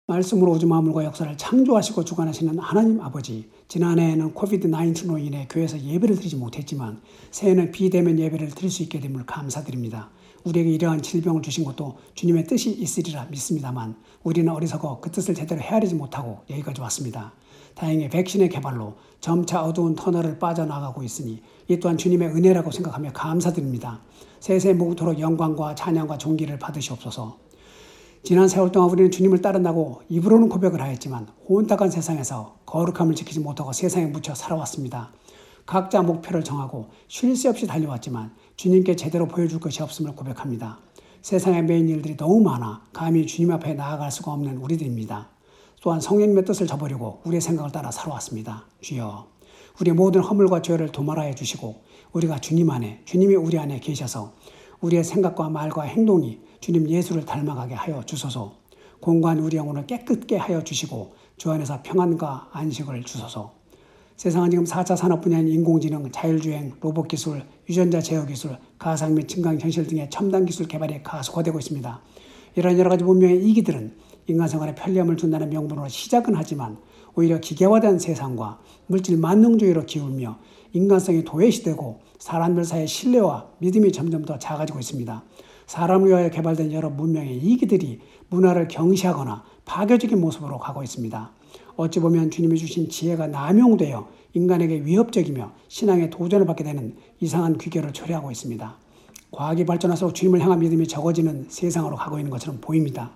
말씀으로 우주 만물과 역사를 창조하시고 주관하시는 하나님 아버지, 지난해에는 코비드-19로 인해 교회에서 예배를 드리지 못했지만 새해에는 비대면 예배를 드릴 수 있게 됨을 감사드립니다. 우리에게 이러한 질병을 주신 것도 주님의 뜻이 있으리라 믿습니다만 우리는 어리석어 그 뜻을 제대로 헤아리지 못하고 여기까지 왔습니다. 다행히 백신의 개발로 점차 어두운 터널을 빠져나가고 있으니 이 또한 주님의 은혜라고 생각하며 감사드립니다. 세세 무토록 영광과 찬양과 존귀를 받으시옵소서. 지난 세월 동안 우리는 주님을 따른다고 입으로는 고백을 하였지만 혼탁한 세상에서 거룩함을 지키지 못하고 세상에 묻혀 살아왔습니다. 각자 목표를 정하고 쉴 새 없이 달려왔지만 주님께 제대로 보여줄 것이 없음을 고백합니다. 세상에 매인 일들이 너무 많아 감히 주님 앞에 나아갈 수가 없는 우리들입니다. 또한 성령님의 뜻을 저버리고 우리의 생각을 따라 살아왔습니다. 주여, 우리의 모든 허물과 죄를 도말하여 주시고 우리가 주님 안에, 주님이 우리 안에 계셔서 우리의 생각과 말과 행동이 주님 예수를 닮아가게 하여 주소서. 공고한 우리 영혼을 깨끗게 하여 주시고 주 안에서 평안과 안식을 주소서. 세상은 지금 4차 산업 분야인 인공지능, 자율주행, 로봇기술, 유전자 제어기술, 가상 및 증강현실 등의 첨단 기술 개발이 가속화되고 있습니다. 이런 여러 가지 문명의 이기들은 인간 생활에 편리함을 준다는 명분으로 시작은 하지만 오히려 기계화된 세상과 물질 만능주의로 기울며 인간성이 도외시되고 사람들 사이의 신뢰와 믿음이 점점 더 작아지고 있습니다. 사람을 위하여 개발된 여러 문명의 이기들이 문화를 경시하거나 파괴적인 모습으로 가고 있습니다. 어찌 보면 주님이 주신 지혜가 남용되어 인간에게 위협적이며 신앙에 도전을 받게 되는 이상한 귀결을 초래하고 있습니다. 과학이 발전할수록 주님을 향한 믿음이 적어지는 세상으로 가고 있는 것처럼 보입니다.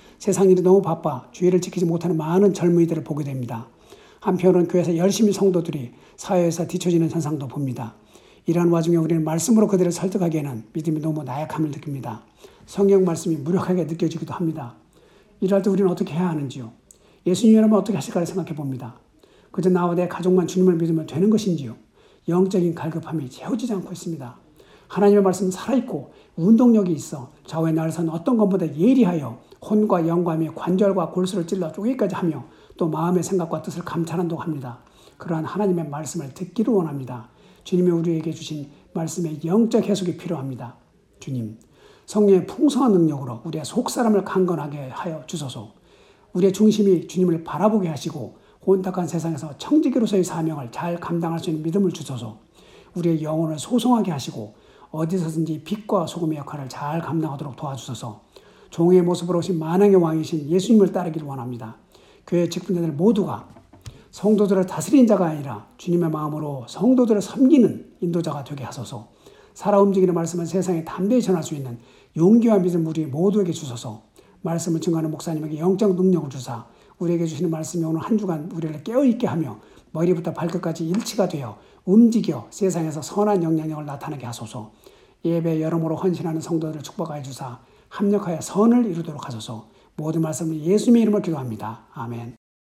세상 일이 너무 바빠 주의를 지키지 못하는 많은 젊은이들을 보게 됩니다. 한편으로는 교회에서 열심히 성도들이 사회에서 뒤처지는 현상도 봅니다. 이러한 와중에 우리는 말씀으로 그들을 설득하기에는 믿음이 너무 나약함을 느낍니다. 성경 말씀이 무력하게 느껴지기도 합니다. 이럴 때 우리는 어떻게 해야 하는지요? 예수님이라면 어떻게 하실까를 생각해 봅니다. 그저 나와 내 가족만 주님을 믿으면 되는 것인지요? 영적인 갈급함이 채워지지 않고 있습니다. 하나님의 말씀은 살아있고 운동력이 있어 좌우의 날선 어떤 것보다 예리하여 혼과 영과 관절과 골수를 찔러 쪼개기까지 하며 또 마음의 생각과 뜻을 감찰한다고 합니다. 그러한 하나님의 말씀을 듣기를 원합니다. 주님이 우리에게 주신 말씀의 영적 해석이 필요합니다. 주님, 성령의 풍성한 능력으로 우리의 속사람을 강건하게 하여 주소서. 우리의 중심이 주님을 바라보게 하시고 혼탁한 세상에서 청지기로서의 사명을 잘 감당할 수 있는 믿음을 주소서. 우리의 영혼을 소송하게 하시고 어디서든지 빛과 소금의 역할을 잘 감당하도록 도와주소서. 종의 모습으로 오신 만왕의 왕이신 예수님을 따르기를 원합니다. 교회 직분자들 모두가 성도들을 다스리는 자가 아니라 주님의 마음으로 성도들을 섬기는 인도자가 되게 하소서. 살아 움직이는 말씀을 세상에 담대히 전할 수 있는 용기와 믿음 우리 모두에게 주소서. 말씀을 증거하는 목사님에게 영적 능력을 주사 우리에게 주시는 말씀이 오늘 한 주간 우리를 깨어있게 하며 머리부터 발끝까지 일치가 되어 움직여 세상에서 선한 영향력을 나타나게 하소서. 예배 여러모로 헌신하는 성도들을 축복하여 주사 합력하여 선을 이루도록 하소서. 모든 말씀을 예수님의 이름으로 기도합니다. 아멘.